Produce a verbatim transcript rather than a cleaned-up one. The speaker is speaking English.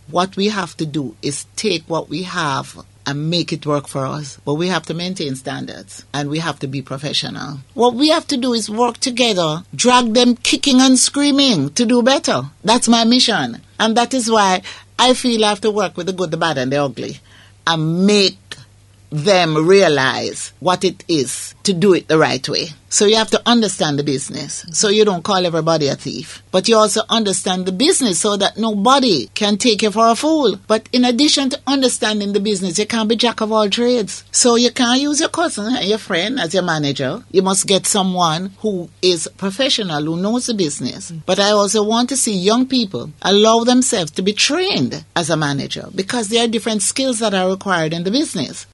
What we have to do is take what we have and make it work for us. But we have to maintain standards and we have to be professional. What we have to do is work together, drag them kicking and screaming to do better. That's my mission. And that is why I feel I have to work with the good, the bad, and the ugly and make them realize what it is to do it the right way. So you have to understand the business so you don't call everybody a thief. But you also understand the business so that nobody can take you for a fool. But in addition to understanding the business, you can't be jack of all trades. So you can't use your cousin and your friend as your manager. You must get someone who is professional, who knows the business. But I also want to see young people allow themselves to be trained as a manager because there are different skills that are required in the business.